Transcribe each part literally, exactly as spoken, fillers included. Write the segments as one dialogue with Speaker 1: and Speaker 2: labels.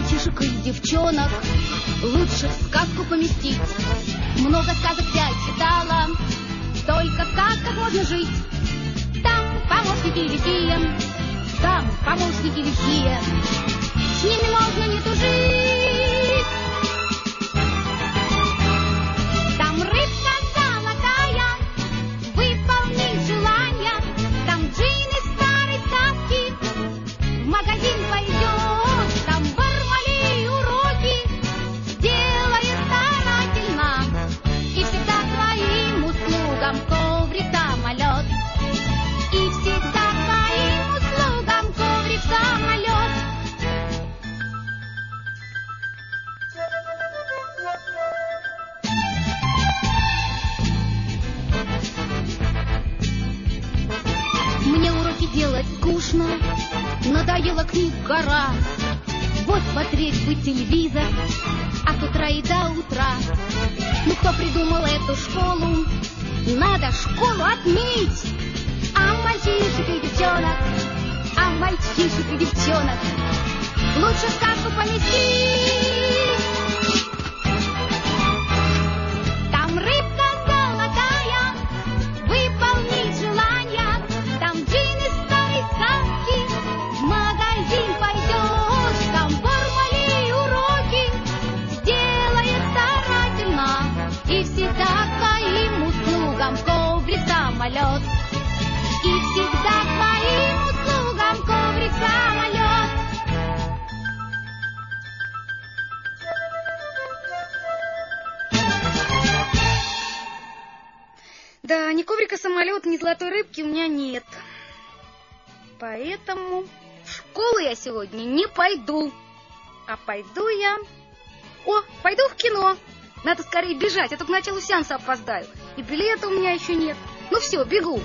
Speaker 1: мальчишек и девчонок лучше в сказку поместить. Много сказок я читала, только в сказках можно жить. Там помощники лихие, там помощники лихие, с ними можно не тужить. Там рыбка золотая, выполнить желания. Там джин из старой сказки, в магазин пойдет. Там Бармалей уроки сделает старательно, и всегда своим услугам коврик самолет. И всегда своим услугам коврик самолет. Мне уроки делать скучно, надоела книг гора. Вот смотреть бы телевизор от утра и до утра. Ну кто придумал эту школу? Надо школу отменить. А мальчишек и девчонок, а мальчишек и девчонок лучше в сказку поместить. Там рыбка золотая, выполнить желания. Там джин из старой сказки, в магазин пойдешь. Там Бармалей уроки сделает старательно, и всегда к твоим услугам коврик самолет. И всегда к твоим услугам коврик самолет. Да, ни коврика самолета, ни золотой рыбки у меня нет. Поэтому в школу я сегодня не пойду. А пойду я... О, пойду в кино. Надо скорее бежать, а то к началу сеанса опоздаю. И билета у меня еще нет. Ну все, бегу.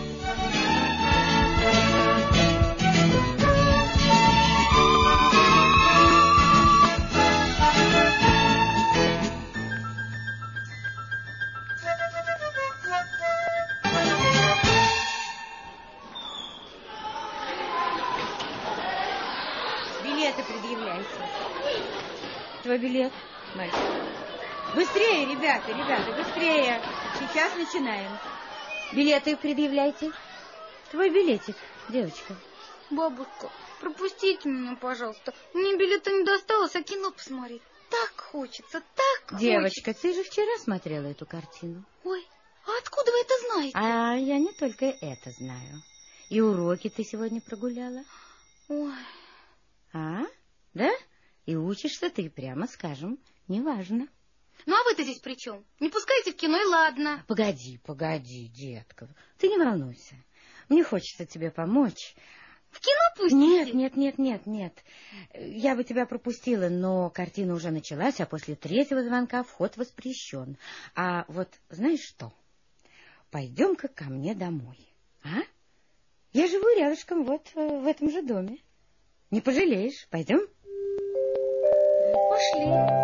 Speaker 2: Билеты предъявляйте. Твой билет, мальчик. Быстрее, ребята, ребята, быстрее. Сейчас начинаем. Билеты предъявляйте. Твой билетик, девочка.
Speaker 1: Бабушка, пропустите меня, пожалуйста. Мне билета не досталось, а кино посмотреть так хочется, так
Speaker 2: Девочка,
Speaker 1: хочется.
Speaker 2: ты же вчера смотрела эту картину.
Speaker 1: Ой, а откуда вы это знаете?
Speaker 2: А я не только это знаю. И уроки ты сегодня прогуляла.
Speaker 1: Ой.
Speaker 2: А? Да? И учишься ты, прямо скажем, неважно.
Speaker 1: Ну, а вы-то здесь при чем? Не пускайте в кино, и ладно.
Speaker 2: Погоди, погоди, детка. Ты не волнуйся. Мне хочется тебе помочь.
Speaker 1: В кино пустите?
Speaker 2: Нет, нет, нет, нет, нет. Я бы тебя пропустила, но картина уже началась, а после третьего звонка вход воспрещен. А вот знаешь что? Пойдем-ка ко мне домой, а? Я живу рядышком, вот в этом же доме. Не пожалеешь. Пойдем?
Speaker 1: Пошли.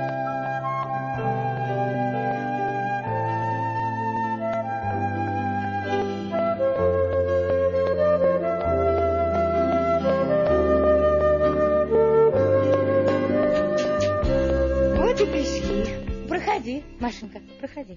Speaker 2: Вот и пришли. Проходи, Машенька, проходи.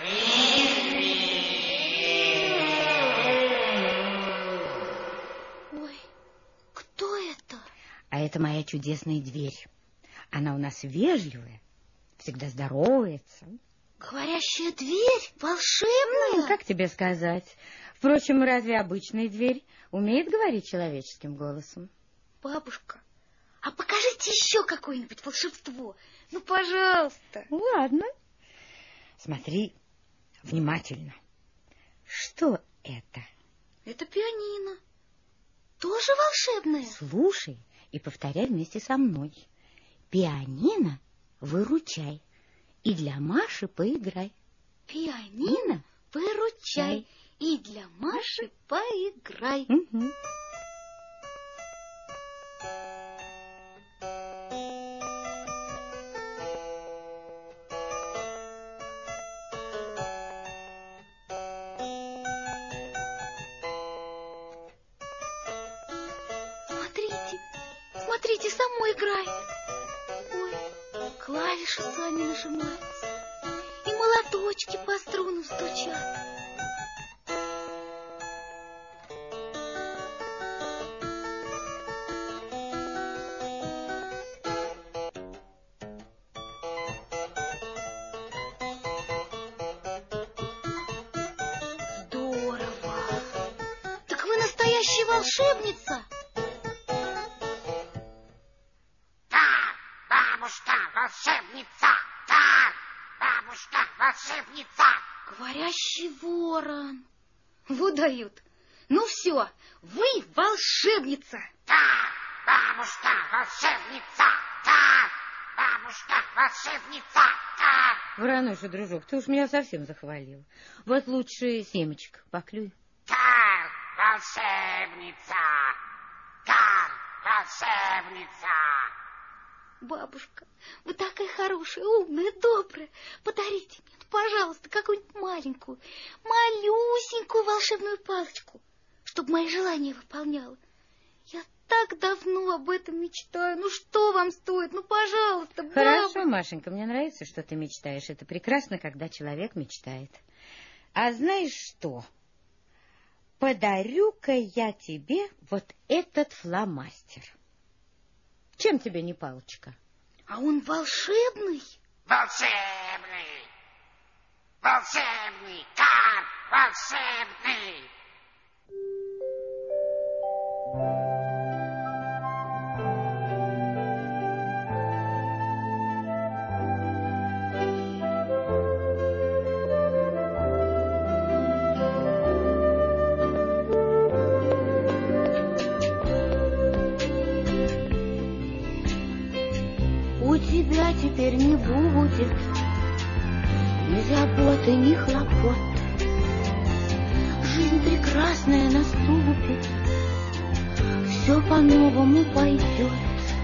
Speaker 1: Ой, кто это?
Speaker 2: А это моя чудесная дверь. Она у нас вежливая, всегда здоровается.
Speaker 1: Говорящая дверь? Волшебная?
Speaker 2: Ну, как тебе сказать? Впрочем, разве обычная дверь умеет говорить человеческим голосом?
Speaker 1: Бабушка, а покажите еще какое-нибудь волшебство. Ну, пожалуйста.
Speaker 2: Ладно. Смотри внимательно. Что это?
Speaker 1: Это пианино. Тоже волшебное?
Speaker 2: Слушай и повторяй вместе со мной. Пианино выручай. И для Маши поиграй.
Speaker 1: Пианино выручай. И для Маши поиграй.
Speaker 2: Угу.
Speaker 1: Смотрите, смотрите, само играет. клавиши сами нажимаются, и молоточки по струнам стучат. Волшебница?
Speaker 3: Да, бабушка, волшебница! Да, бабушка, волшебница!
Speaker 1: Говорящий ворон. Вот дают. Ну все, вы волшебница.
Speaker 3: Да, бабушка, волшебница! Да, бабушка, волшебница! Да.
Speaker 2: Воронуша, дружок, ты уж меня совсем захвалил. Вот лучше семечек поклюй.
Speaker 3: Да, волшебница! Кар, волшебница!
Speaker 1: Бабушка, вы такая хорошая, умная, добрая. Подарите мне, пожалуйста, какую-нибудь маленькую, малюсенькую волшебную палочку, чтобы мои желания выполняла. Я так давно об этом мечтаю. Ну, что вам стоит? Ну, пожалуйста, бабушка.
Speaker 2: Хорошо, Машенька, мне нравится, что ты мечтаешь. Это прекрасно, когда человек мечтает. А знаешь что? Подарю-ка я тебе вот этот фломастер. Чем тебе не палочка?
Speaker 1: А он волшебный?
Speaker 3: Волшебный! Волшебный! Кар, волшебный!
Speaker 2: Тебя теперь не будет ни заботы, ни хлопот. Жизнь прекрасная наступит, все по-новому пойдет.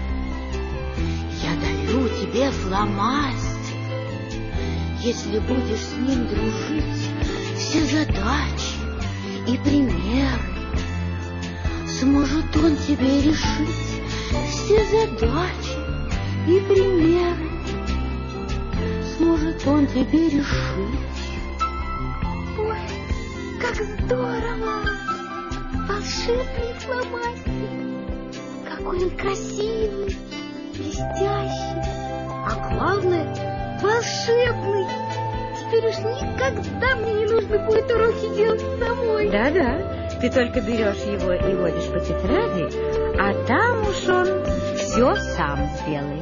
Speaker 2: Я дарю тебе фломастер, если будешь с ним дружить, все задачи и примеры сможет он тебе решить. Все задачи и примеры сможет он тебе решить.
Speaker 1: Ой, как здорово! Волшебный фломастер! Какой он красивый, блестящий, а главное, волшебный! Теперь уж никогда мне не нужно будет уроки делать самой.
Speaker 2: Да-да, ты только берешь его и водишь по тетради, а там уж он все сам сделает.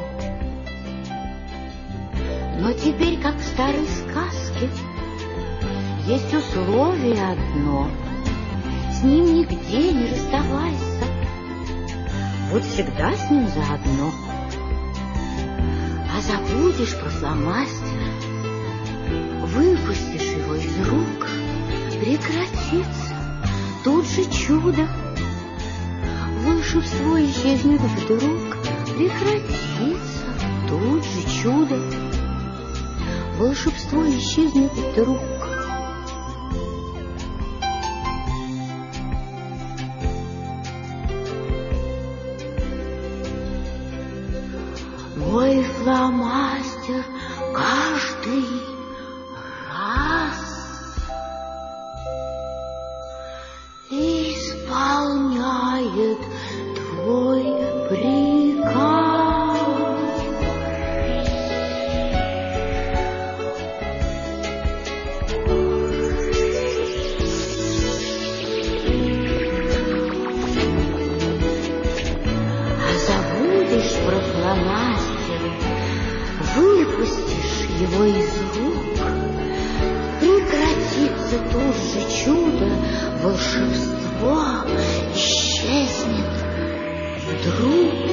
Speaker 2: Но теперь, как в старой сказке, есть условие одно: с ним нигде не расставайся, будь всегда с ним заодно. А забудешь про фломастер, выпустишь его из рук, прекратится тут же чудо. Волшебство исчезнет вдруг, прекратится тут же чудо. Волшебство исчезнет вдруг. Мой фломастер каждый раз исполняет твой приказ. Выпустишь его из рук, прекратится тут же чудо, волшебство исчезнет вдруг.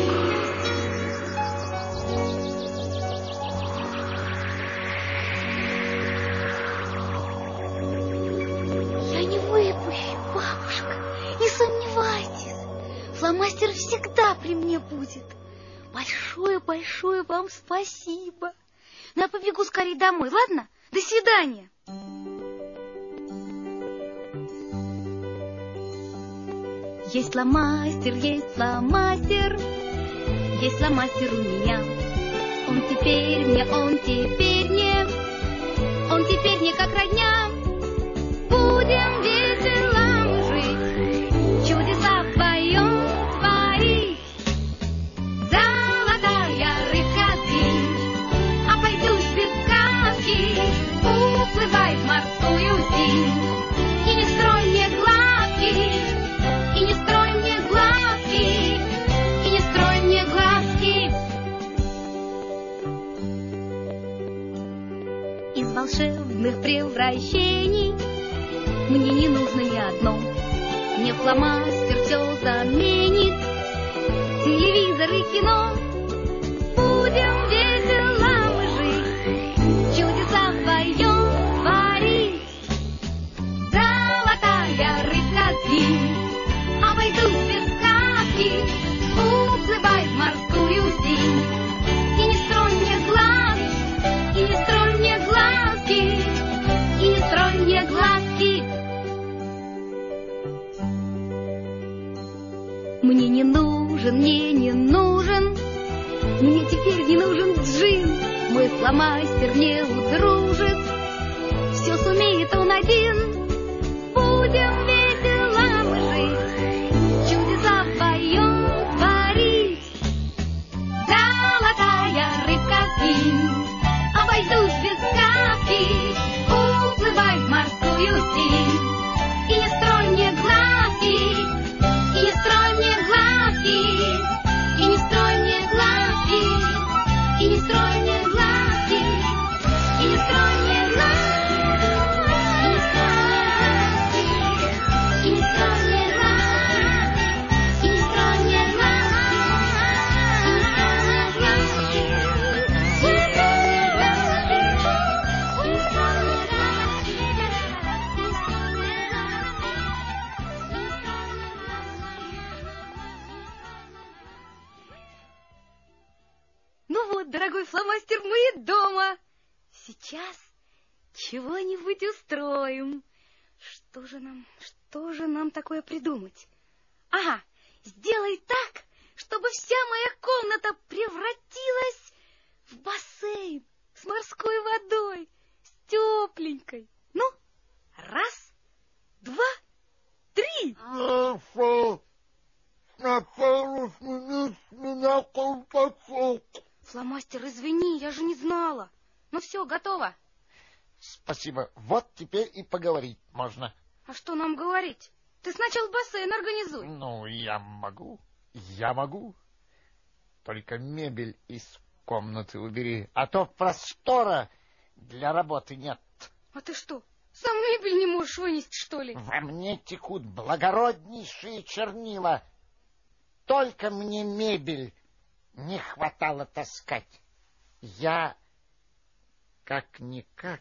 Speaker 1: Я не выпущу, бабушка, не сомневайтесь. Фломастер всегда при мне будет. Большое-большое вам спасибо. Ну, я побегу скорее домой, ладно? До свидания. Есть фломастер, есть фломастер, есть фломастер у меня. Он теперь мне, он теперь мне, он теперь мне как родня. Будем весело жить, чудеса вдвоем творить. Золотая рыбка ты, обойдусь без сказки, уплывай в морскую синь. И не строй мне глазки, и не строй мне глазки, и не строй мне глазки. Из волшебных превращений мне не нужно ни одно. Мне фломастер все заменит, телевизор и кино. Будем весело жить, чудеса вдвоем творить. Золотая рыбка ты, обойдусь без сказки, уплывай в морскую синь. И не строй мне глаз, и не строй мне глазки, и не строй мне глазки. Мне не нужен, мне не нужен, мне теперь не нужен джин. Мой фломастер мне удружит, все сумеет он один. Будем весело жить, чудеса вдвоем творить. Золотая рыбка ты, обойдусь без сказки, уплывай в морскую синь. И не строй мне глазки, и не строй мне глазки, и не строй мне глазки, и не строй мне глазки, и не строй мне глазки, и не строй мне глазки, и не строй мне Ну вот, дорогой фломастер, мы и дома. Сейчас чего-нибудь устроим. Что же нам, что же нам такое придумать? Ага, сделай так, чтобы вся моя комната превратилась в бассейн с морской водой, с тепленькой. Ну, раз, два, три. Фломастер, извини, я же не знала. Ну все, готово.
Speaker 4: Спасибо. Вот теперь и поговорить можно.
Speaker 1: А что нам говорить? Ты сначала бассейн организуй.
Speaker 4: Ну, я могу. Я могу. Только мебель из комнаты убери, а то простора для работы нет.
Speaker 1: А ты что, сам мебель не можешь вынести, что ли?
Speaker 4: Во мне текут благороднейшие чернила. Только мне мебель не хватало таскать. Я, как-никак,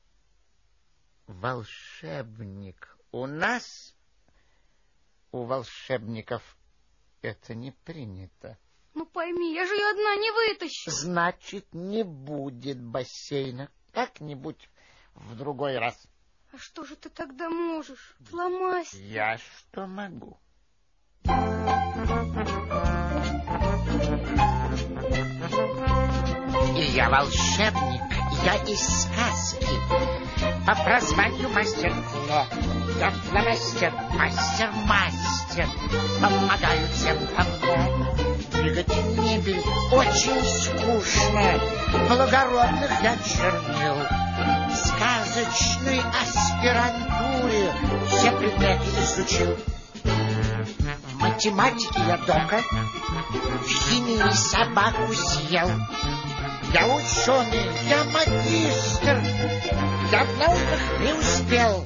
Speaker 4: волшебник. У нас, у волшебников, это не принято.
Speaker 1: Ну пойми, я же ее одна не вытащу.
Speaker 4: Значит, не будет бассейна. Как-нибудь в другой раз.
Speaker 1: А что же ты тогда можешь, фломастер?
Speaker 4: Я что могу? И я волшебник, я из сказки. По прозванию мастер Кло. Я фломастер, мастер-мастер. Помогаю всем давно. Двигать мебель очень скучно. Благородных я чернил. В сказочной аспирантуре все предметы изучил. В математике я дока, в химии собаку съел. Я ученый, я магистр, я в науках преуспел.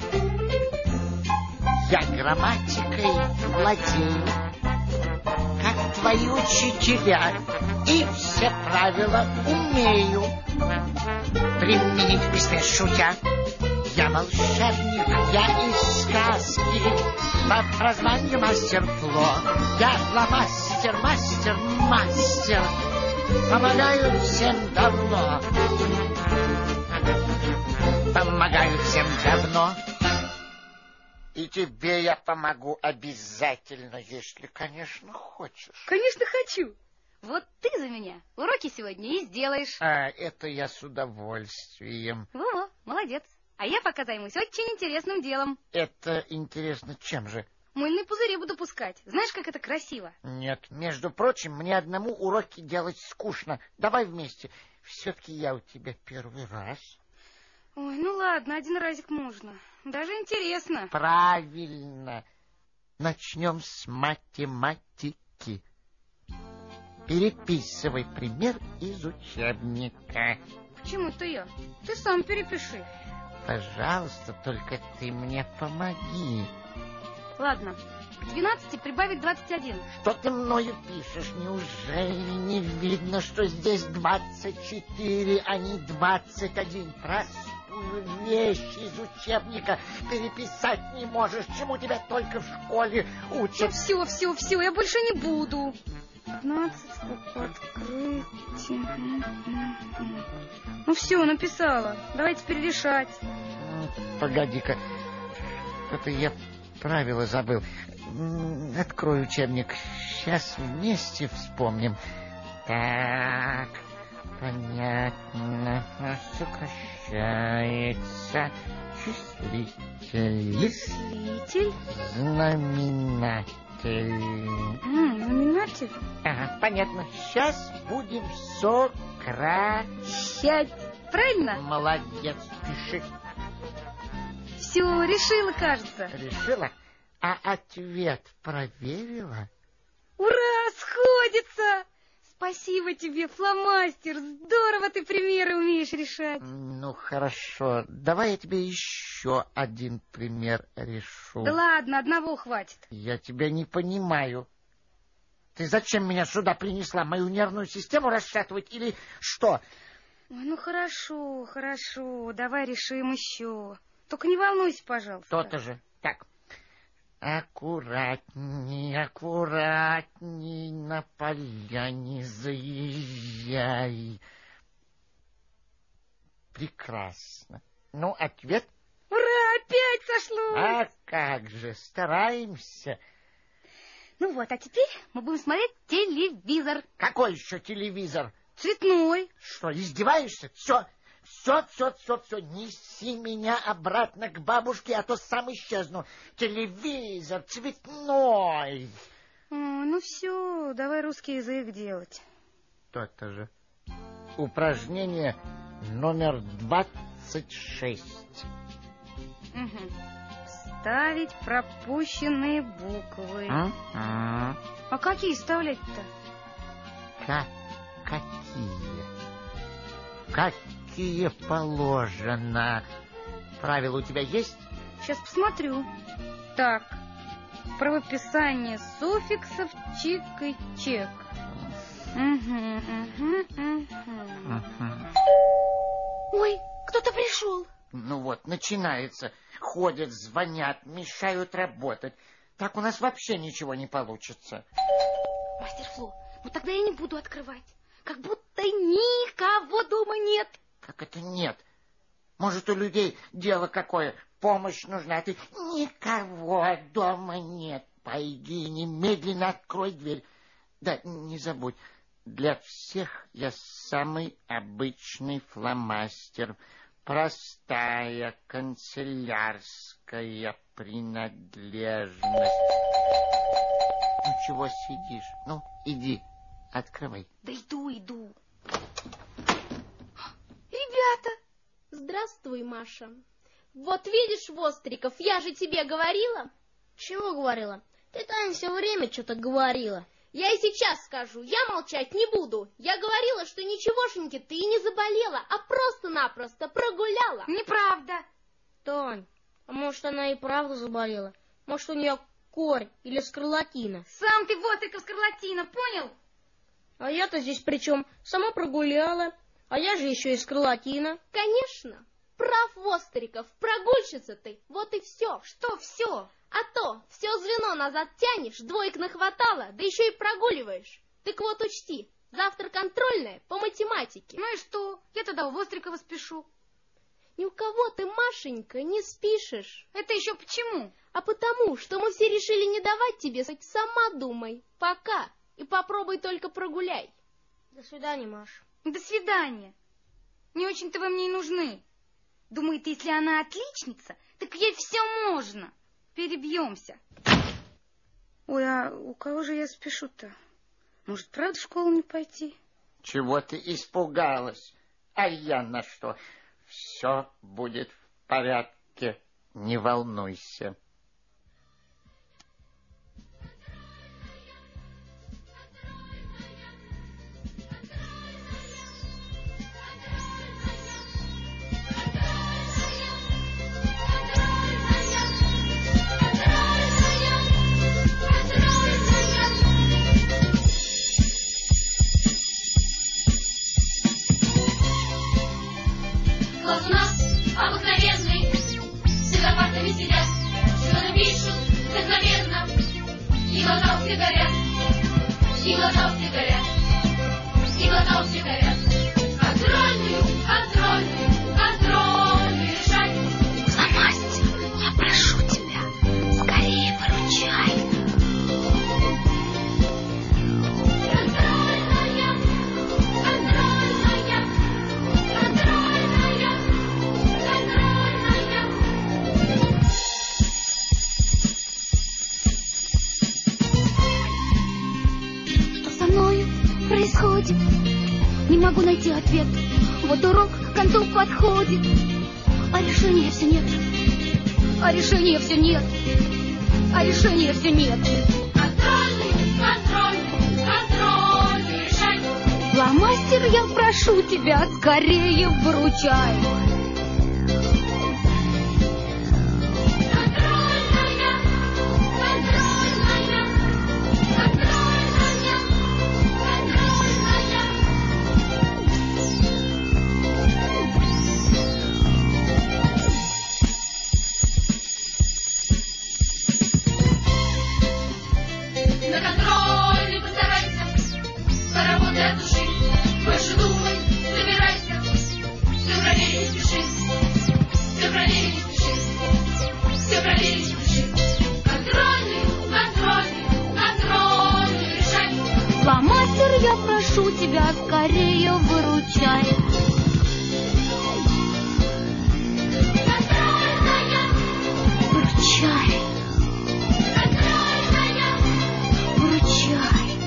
Speaker 4: Я грамматикой владею, как твои учителя, и все правила умею применить в письме шутя. Я волшебник, я из сказки, по прозванию мастер Фло. Я фломастер, мастер, мастер, помогаю всем давно. Помогаю всем давно. И тебе я помогу обязательно, если, конечно, хочешь.
Speaker 1: Конечно, хочу. Вот ты за меня уроки сегодня и сделаешь.
Speaker 4: А, это я с удовольствием.
Speaker 1: Во-во, молодец. А я пока займусь очень интересным делом.
Speaker 4: Это интересно чем же?
Speaker 1: Мыльные пузыри буду пускать. Знаешь, как это красиво?
Speaker 4: Нет, между прочим, мне одному уроки делать скучно. Давай вместе. Все-таки я у тебя первый раз.
Speaker 1: Ой, ну ладно, один разик можно. Даже интересно.
Speaker 4: Правильно. Начнем с математики. Переписывай пример из учебника.
Speaker 1: Почему это я? Ты сам перепиши.
Speaker 4: Пожалуйста, только ты мне помоги.
Speaker 1: Ладно, к двенадцати прибавить двадцать один.
Speaker 4: Что ты мною пишешь? Неужели не видно, что здесь двадцать четыре, а не двадцать один? Простую вещь из учебника переписать не можешь, чему тебя только в школе учат.
Speaker 1: Все, все, все, я больше не буду. пятнадцать, открыть. Ну все, написала. Давай теперь решать.
Speaker 4: Погоди-ка, что-то я правила забыл. Открой учебник. Сейчас вместе вспомним. Так, понятно. Сокращается числитель.
Speaker 1: Числитель.
Speaker 4: Знаменатель.
Speaker 1: М, знаменатель.
Speaker 4: Ага, понятно. Сейчас будем сокращать.
Speaker 1: Правильно?
Speaker 4: Молодец, пиши.
Speaker 1: Все, решила, кажется.
Speaker 4: Решила? А ответ проверила?
Speaker 1: Ура, сходится! Спасибо тебе, фломастер. Здорово ты примеры умеешь решать.
Speaker 4: Ну, хорошо. Давай я тебе еще один пример решу.
Speaker 1: Да ладно, одного хватит.
Speaker 4: Я тебя не понимаю. Ты зачем меня сюда принесла? Мою нервную систему расшатывать или что?
Speaker 1: Ой, ну хорошо, хорошо. Давай решим еще. Только не волнуйся, пожалуйста.
Speaker 4: То-то же. Так. Аккуратней, аккуратней, на поля не заезжай. Прекрасно. Ну, ответ?
Speaker 1: Ура, опять сошлось!
Speaker 4: А как же, стараемся.
Speaker 1: Ну вот, а теперь мы будем смотреть телевизор.
Speaker 4: Какой еще телевизор?
Speaker 1: Цветной.
Speaker 4: Что, издеваешься? Все, все, все, все, все, неси меня обратно к бабушке, а то сам исчезну. Телевизор цветной.
Speaker 1: О, ну все, давай русский язык делать.
Speaker 4: То-то же. Упражнение номер двадцать шесть.
Speaker 1: Угу. Ставить пропущенные буквы.
Speaker 4: А,
Speaker 1: А какие вставлять-то?
Speaker 4: как, какие? Какие положено? Правила у тебя есть?
Speaker 1: Сейчас посмотрю. Так, правописание суффиксов чик и чек. Угу, угу, угу.
Speaker 4: Угу.
Speaker 1: Ой, кто-то пришел.
Speaker 4: Ну вот, начинается. Ходят, звонят, мешают работать. Так у нас вообще ничего не получится.
Speaker 1: Мастер Фло, ну тогда я не буду открывать. Как будто никого дома нет.
Speaker 4: Как это нет? Может, у людей дело какое, помощь нужна, а ты никого дома нет. Пойди, немедленно открой дверь. Да, не забудь, для всех я самый обычный фломастер. Простая канцелярская принадлежность. Ну, чего сидишь? Ну, иди, открывай.
Speaker 1: Да иду, иду. Ребята!
Speaker 5: Здравствуй, Маша. Вот видишь, Востриков, я же тебе говорила.
Speaker 6: Чего говорила? Ты, Таня, все время что-то говорила.
Speaker 5: Я и сейчас скажу, я молчать не буду. Я говорила, что ничегошеньки ты и не заболела, а просто-напросто прогуляла.
Speaker 1: Неправда.
Speaker 6: Тань, а может, она и правда заболела? Может, у нее корь или скарлатина?
Speaker 1: Сам ты, Востриков, скарлатина, понял?
Speaker 6: А я-то здесь при чем? Сама прогуляла, а я же еще и скарлатина.
Speaker 5: Конечно, прав, Востриков, прогульщица ты, вот и все.
Speaker 1: Что все?
Speaker 5: А то все звено назад тянешь, двоек нахватало, да еще и прогуливаешь. Так вот учти, завтра контрольная по математике.
Speaker 1: Ну и что? Я тогда у Вострикова спешу.
Speaker 5: Ни у кого ты, Машенька, не спишешь.
Speaker 1: Это еще почему?
Speaker 5: А потому, что мы все решили не давать тебе спать. Сама думай, пока, и попробуй только прогуляй.
Speaker 6: До свидания, Маш.
Speaker 2: До свидания. Не очень-то вы мне и нужны. Думает, если она отличница, так ей все можно. Перебьемся. Ой, а у кого же я спешу-то? Может, правда в школу не пойти?
Speaker 4: Чего ты испугалась? А я на что? Все будет в порядке. Не волнуйся.
Speaker 1: Не могу найти ответ. Вот урок к концу подходит, а решения все нет. А решения все нет. А решения все нет.
Speaker 7: Контрольный, контрольный, контрольный, решай.
Speaker 1: Фломастер, я прошу тебя, скорее выручай. Фломастер, я прошу тебя, скорее выручай. Выручай. Выручай.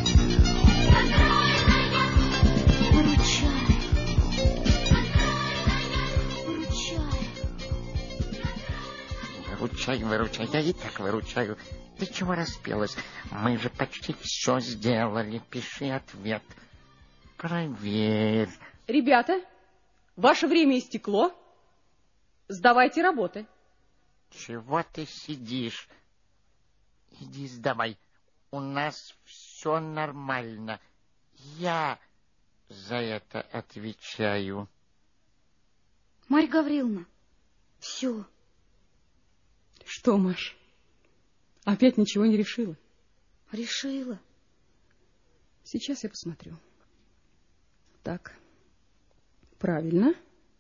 Speaker 4: Выручай, выручай, я и так выручаю. Ты чего распелась? Мы же почти все сделали. Пиши ответ. Проверь.
Speaker 8: Ребята, ваше время истекло. Сдавайте работы.
Speaker 4: Чего ты сидишь? Иди сдавай. У нас все нормально. Я за это отвечаю.
Speaker 2: Марья Гавриловна, все.
Speaker 8: Что, Маш? Опять ничего не решила?
Speaker 2: Решила.
Speaker 8: Сейчас я посмотрю. Так. Правильно.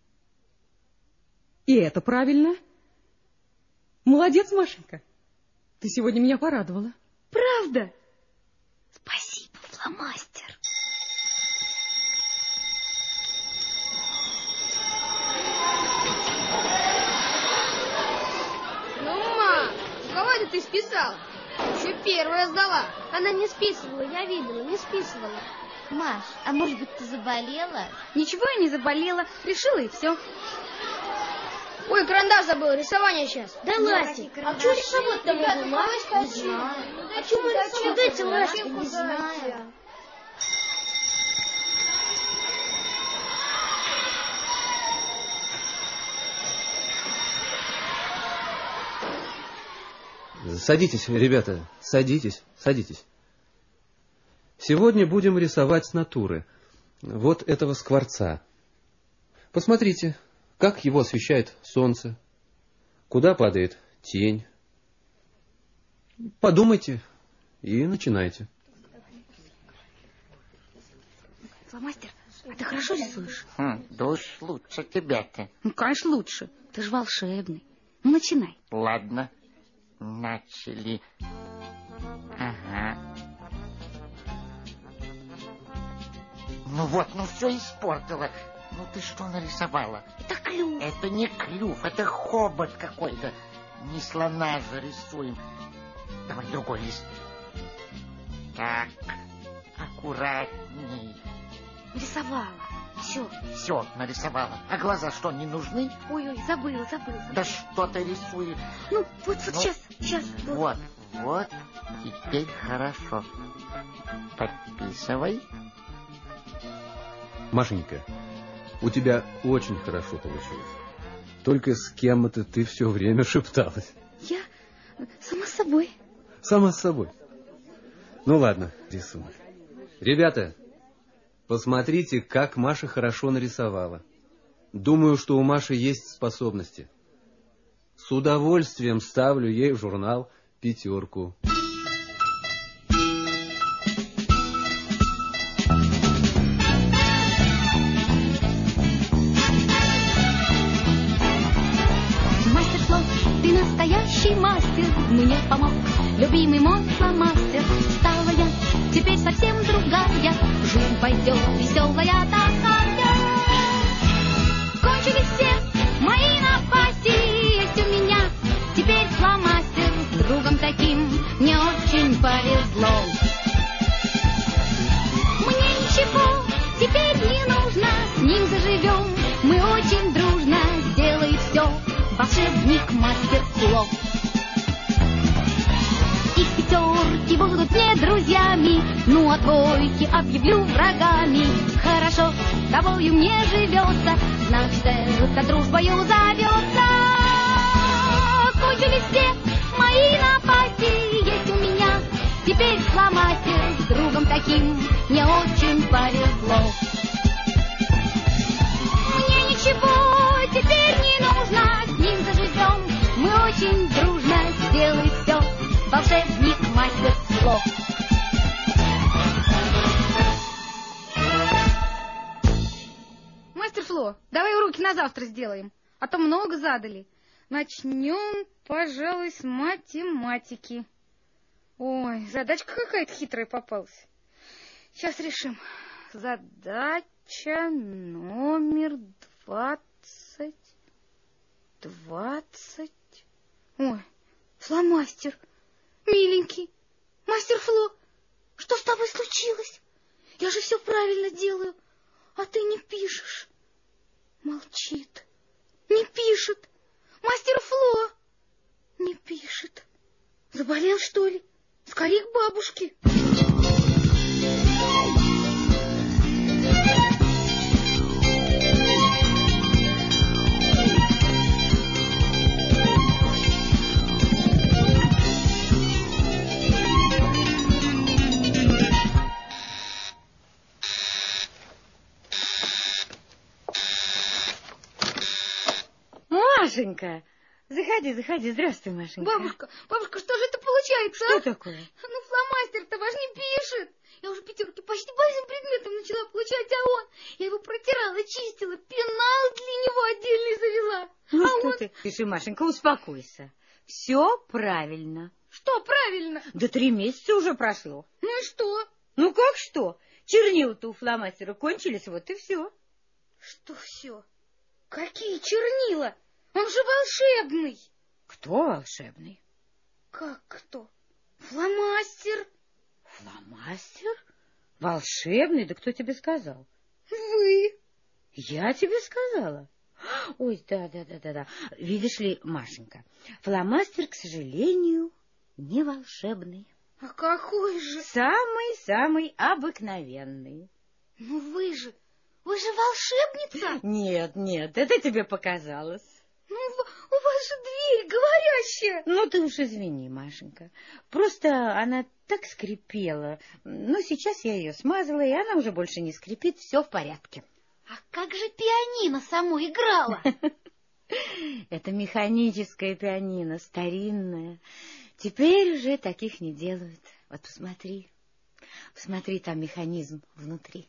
Speaker 8: И это правильно. Молодец, Машенька. Ты сегодня меня порадовала.
Speaker 2: Правда? Спасибо, фломастер.
Speaker 5: Ну, ма, у кого это ты списала? Еще первая сдала.
Speaker 6: Она не списывала, я видела, не списывала.
Speaker 1: Маш, а может быть, ты заболела?
Speaker 2: Ничего я не заболела. Решила и все.
Speaker 5: Ой, карандаш забыл, рисование сейчас.
Speaker 6: Да, Ластик, а что рисовать-то могу, Маш? Не знаю. А что мы рисовать? Дайте, Ластик, не знаю.
Speaker 9: Садитесь, ребята, садитесь, садитесь. Сегодня будем рисовать с натуры вот этого скворца. Посмотрите, как его освещает солнце, куда падает тень. Подумайте и начинайте.
Speaker 2: Фломастер, а ты хорошо рисуешь?
Speaker 4: Хм, да уж лучше тебя-то.
Speaker 2: Ну, конечно, лучше. Ты же волшебный. Ну, начинай.
Speaker 4: Ладно. Начали. Ага. Ну вот, ну все испортила. Ну ты что нарисовала?
Speaker 1: Это клюв.
Speaker 4: Это не клюв, это хобот какой-то. Не слона же рисуем. Давай другой лист. Так, аккуратней.
Speaker 1: Рисовала. Все.
Speaker 4: Все, нарисовала. А глаза что, не нужны?
Speaker 1: Ой-ой, забыла, забыла.
Speaker 4: Да что ты рисуешь?
Speaker 1: Ну, вот, вот
Speaker 4: Ну,
Speaker 1: сейчас, сейчас.
Speaker 4: Вот, вот, теперь хорошо. Подписывай.
Speaker 9: Машенька, у тебя очень хорошо получилось. Только с кем-то ты все время шепталась.
Speaker 1: Я сама с собой.
Speaker 9: Сама с собой. Ну ладно, рисуй. Ребята, посмотрите, как Маша хорошо нарисовала. Думаю, что у Маши есть способности. С удовольствием ставлю ей в журнал пятерку.
Speaker 1: Мастер слов, ты настоящий мастер. Мне помог любимый мой фломастер. Стала я теперь совсем другая. Жизнь пойдет веселая такая. Кончились все мои напасти. Есть у меня теперь фломастер. С другом таким мне очень повезло. Мне ничего теперь не нужно. С ним заживем мы очень дружно. Сделает все волшебник мастер слов. Их пятерки будут мне друзьями. Ну а тройки объявлю врагами. Хорошо, с тобою мне живется. Значит, эта дружбою зовется. Кончились все мои напасти. Есть у меня теперь фломастер. С другом таким мне очень повезло. Мне ничего теперь не нужно. С ним заживем мы очень дружно. Сделай все, волшебник мастер слов.
Speaker 2: Мастер Фло, давай уроки на завтра сделаем, а то много задали. Начнем, пожалуй, с математики. Ой, задачка какая-то хитрая попалась. Сейчас решим. Задача номер двадцать. Двадцать. Ой, фломастер. Миленький. Мастер Фло, что с тобой случилось? Я же все правильно делаю, а ты не пишешь. Молчит. Не пишет. Мастер Фло не пишет. Заболел, что ли? Скорее к бабушке. Машенька, заходи, заходи. Здравствуй, Машенька.
Speaker 6: Бабушка, бабушка, что же это получается,
Speaker 2: Что
Speaker 6: а?
Speaker 2: такое?
Speaker 6: Ну, фломастер-то ваш не пишет. Я уже пятерки почти по всем предметам начала получать, а он... Я его протирала, чистила, пенал для него отдельный завела.
Speaker 2: Ну
Speaker 6: а
Speaker 2: что
Speaker 6: он...
Speaker 2: ты? Пиши, Машенька, успокойся. Все правильно.
Speaker 6: Что правильно?
Speaker 2: Да три месяца уже прошло.
Speaker 6: Ну и что?
Speaker 2: Ну как что? Чернила-то у фломастера кончились, вот и все.
Speaker 6: Что все? Какие чернила? Он же волшебный.
Speaker 2: Кто волшебный?
Speaker 6: Как кто? Фломастер.
Speaker 2: Фломастер? Волшебный? Да кто тебе сказал?
Speaker 6: Вы.
Speaker 2: Я тебе сказала? Ой, да-да-да-да-да. Видишь ли, Машенька, фломастер, к сожалению, не волшебный.
Speaker 6: А какой же?
Speaker 2: Самый-самый обыкновенный.
Speaker 6: Ну вы же, вы же волшебница.
Speaker 2: Нет, нет, это тебе показалось.
Speaker 6: Ну, у вас же дверь говорящая.
Speaker 2: Ну, ты уж извини, Машенька. Просто она так скрипела. Но сейчас я ее смазала, и она уже больше не скрипит, все в порядке.
Speaker 6: А как же пианино само играло?
Speaker 2: Это механическое пианино, старинное. Теперь уже таких не делают. Вот посмотри, посмотри, там механизм внутри.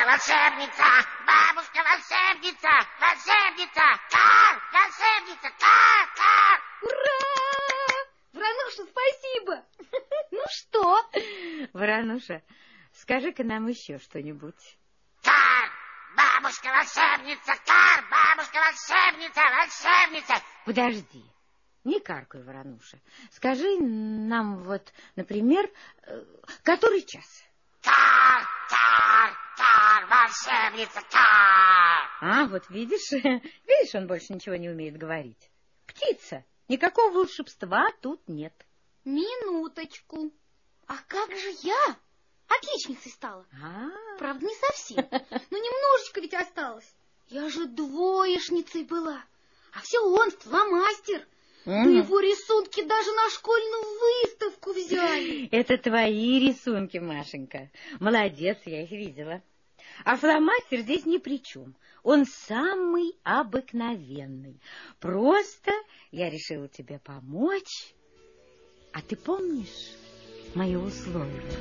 Speaker 3: волшебница, бабушка волшебница, волшебница, кар, волшебница, кар, кар.
Speaker 6: Ура! Врануша, спасибо. Ну что?
Speaker 2: Врануша, скажи-ка нам еще что-нибудь.
Speaker 3: Кар, бабушка волшебница, кар, бабушка волшебница, волшебница.
Speaker 2: Подожди, не каркай, Врануша. Скажи нам вот, например, э, который час?
Speaker 3: Кар, кар, кар, волшебница, кар.
Speaker 2: А, вот видишь, видишь, он больше ничего не умеет говорить. Птица, никакого волшебства тут нет.
Speaker 6: Минуточку. А как же я? Отличницей стала.
Speaker 2: А,
Speaker 6: Правда, не совсем. Но немножечко ведь осталось. Я же двоечницей была. А все он, фломастер.
Speaker 2: Мгм.
Speaker 6: Его рисунки даже на школьную выставку взяли.
Speaker 2: это твои рисунки, Машенька. Молодец, я их видела. А фломастер здесь ни при чем. Он самый обыкновенный. Просто я решила тебе помочь. А ты помнишь мои условия?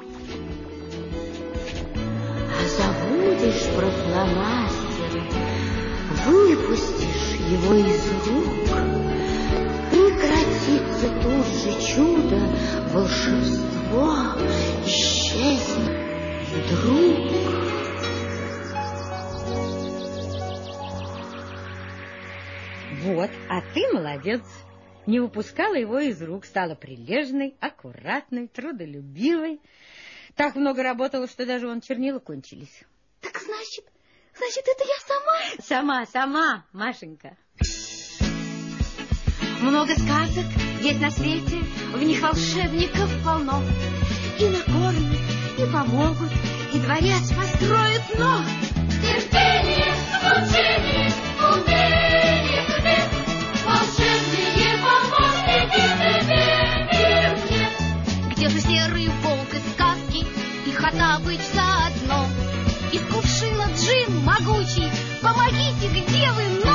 Speaker 2: А забудешь про фломастера, выпустишь его из рук, прекратится тут же чудо, волшебство исчезнет вдруг. Вот, а ты молодец. Не выпускала его из рук, стала прилежной, аккуратной, трудолюбивой. Так много работала, что даже вон чернила кончились.
Speaker 6: Так значит, значит, это я сама?
Speaker 2: Сама, сама, Машенька. Много сказок есть на свете, в них волшебников полно. И накормят, и помогут, и дворец построят, но...
Speaker 7: Терпение, обучение, умение тебе, волшебные помощники тебе мир мне.
Speaker 1: Где же серый волк из сказки и Хоттабыч заодно? Из кувшина джин могучий, помогите, где вы, но...